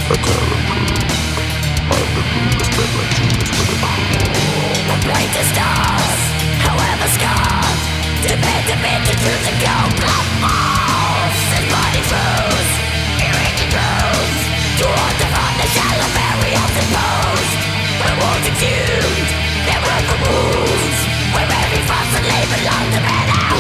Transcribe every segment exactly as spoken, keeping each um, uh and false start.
A terror crew of the moon spread like tumors within the crew. The brightest stars, however scarred, demand a bit to truth and go blood falls. His body froze, hearing it grows, toward the front the shallow burials imposed. Where walls exhumed, there were the wounds, where every fossil lay belonged to man and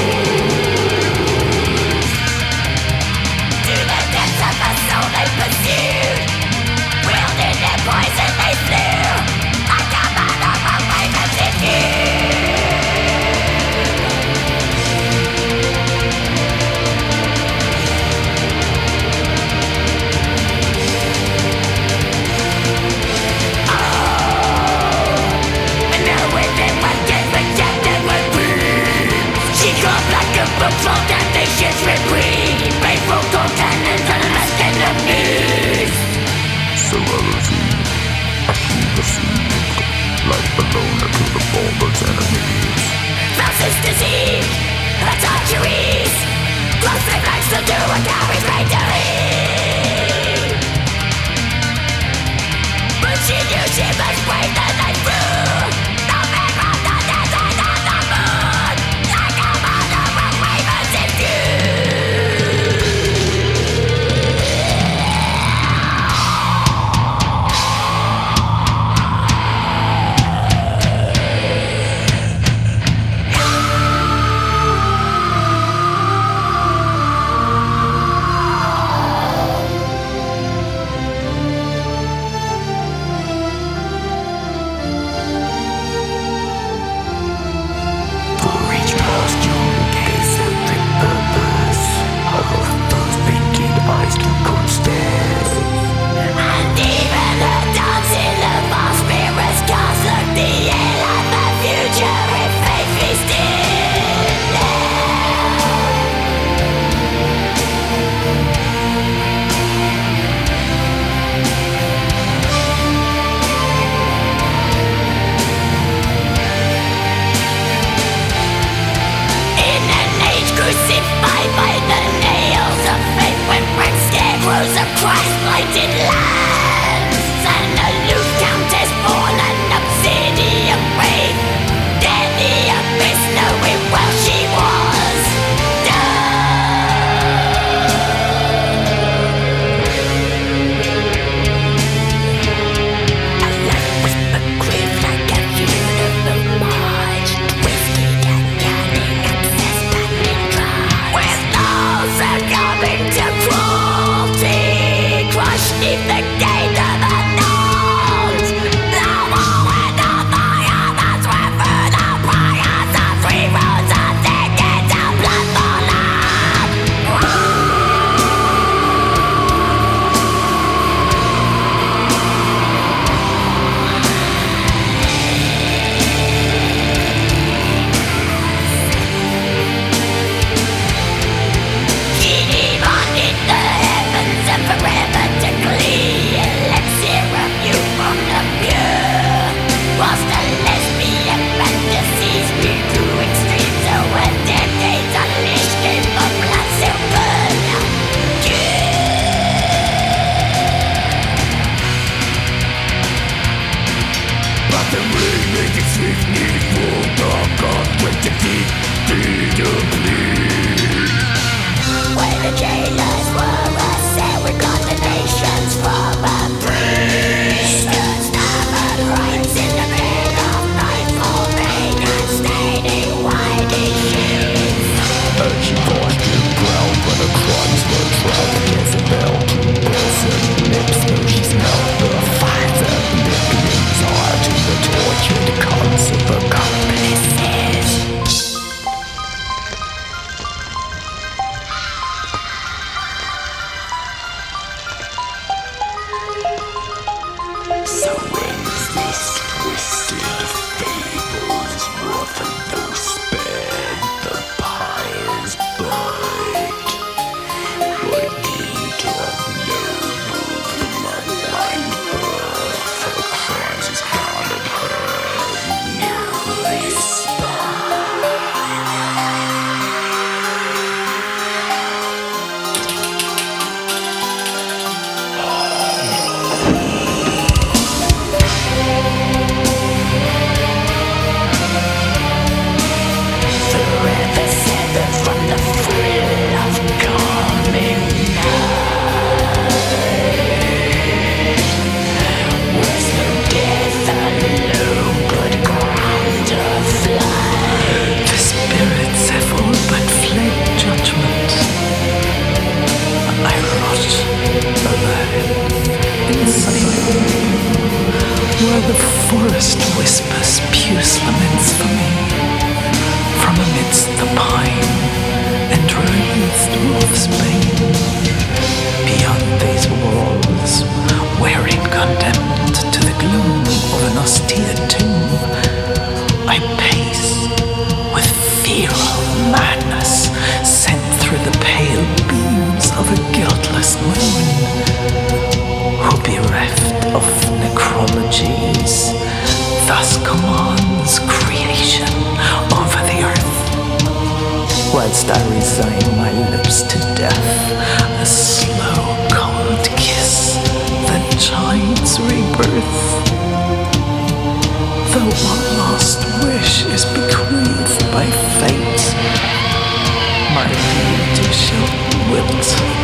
ooze. To the depths of the soul they pursued, wielding their poison they slew, like a man of a ravens in view. From damnation's reprieve, painful contendants and unmasked enemies. Serenity, achieve the seed, like the loner to the forward's enemies. Falsus deceit, a torturies, close their flanks to do what carries victory. But she knew she must brave the night through. No man from the desert of the moon, like a mother of ravens in view. And even the dancing of our spirits cast look the air like the future if faith be still. In an age crucified by the nails of faith, when bricks scarecrows of Christ-lighted lands, and aloof countess fallen obsidian wraith, there the abyss knowing well she was done. A life whisper creeps like a funeral march, twisted and cunning, obsessed and in charge, with no succumbing to cruelty, crushed neath the gate of the knowns. The wall with the fire that's where through the prayers of three rows of tickets of blood fallen. She demanded the heavens and forever to glee, elixir of you from the pure. Whilst the lesbian fantasies grew to extremes, over decades unleashed came the blood silver but the ring made it sweet, needful, dark, God, went to deep, deep to bleed. Where the jailers were assailed with condemnations from a priest, stammered rights in the pit of night, for pain and staining winding sheets. And she paused to ground when her cries were drowned. Jezebel to Wilson lips, though she smelled the fire that Philippians are to the tortured cons of the the forest whispers pious laments for me, from amidst the pine and wreathed wolf's bane. Beyond these walls, wherein condemned to the gloom of an austere tomb, I pace with feral madness, sent through the pale beams of a guiltless moon, who bereft of necrologies, thus commands creation over the earth, whilst I resign my lips to death, a slow cold kiss that chides rebirth. Though one last wish is bequeathed by fate, my beauty shall wilt